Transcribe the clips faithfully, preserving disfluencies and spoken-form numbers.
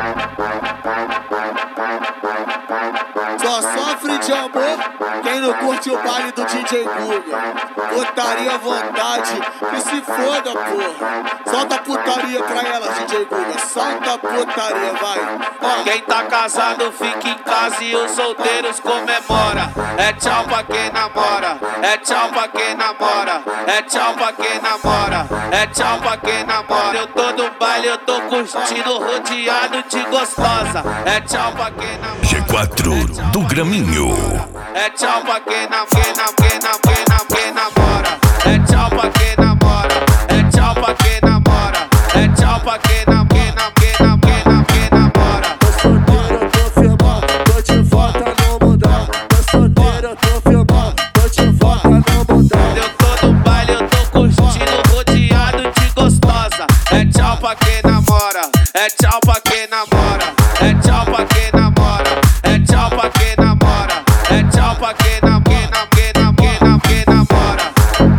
Só sofre de amor quem não curte o baile do D J Guga. Putaria à vontade, que se foda, porra. Solta a putaria pra elas, D J Guga. Solta a putaria, vai. Ó, quem tá casado fica em casa e os solteiros comemora. É tchau pra quem namora, é tchau pra quem namora, é tchau pra quem namora, é tchau pra quem namora. Eu tô no baile, eu tô curtindo, rodeado de gostosa. É tchau pra quem namora. G quatro do Graminho. É tchau pra quem namora, quem namora, quem namora, quem namora. É tchau pra quem namora, é tchau pra quem namora, é tchau pra quem namora, quem namora, quem namora. Tô solteiro, eu tô firmão, tô de volta no mundão. Tô solteiro, eu tô firmão, tô de volta no mundão. Eu tô no baile, eu tô curtindo, rodeado de gostosa. É tchau pra quem namora, é tchau pra quem namora, é tchau pra quem namora, é tchau pra quem namora, é tchau pra quem namora, quem namora, quem namora, quem namora.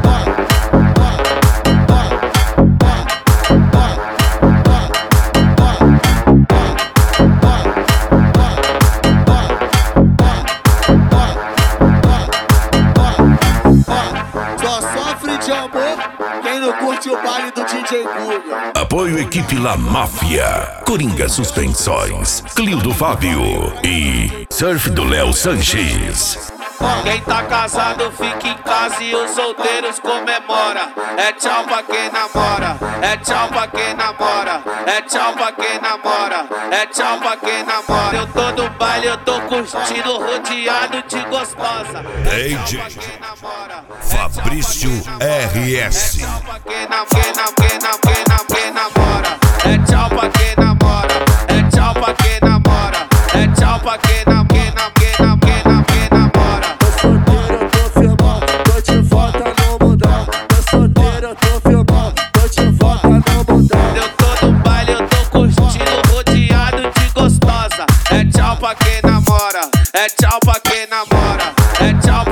Só sofre de amor quem não curte o baile do D J Guga. Apoio equipe La Máfia, Coringa Suspensões, Clio Fábio e Surf do Léo Sanches. Quem tá casado fica em casa e os solteiros comemora. É tchau pra quem namora, é tchau pra quem namora, é tchau pra quem namora, é tchau pra quem namora. Eu tô no baile, eu tô curtindo, rodeado de gostosa. D J Fabrício R S. É tchau pra quem namora, quem namora, quem namora. É tchau pra quem namora, é tchau pra quem namora, é tchau pra quem namora, quem namora, quem namora. Tô solteiro, eu tô firmão, tô de volta no mundão. Tô solteiro, eu tô firmão, tô de volta no mundão. Eu tô no baile, eu tô curtindo, rodeado de gostosa. É tchau pra quem namora, é tchau pra quem namora, é tchau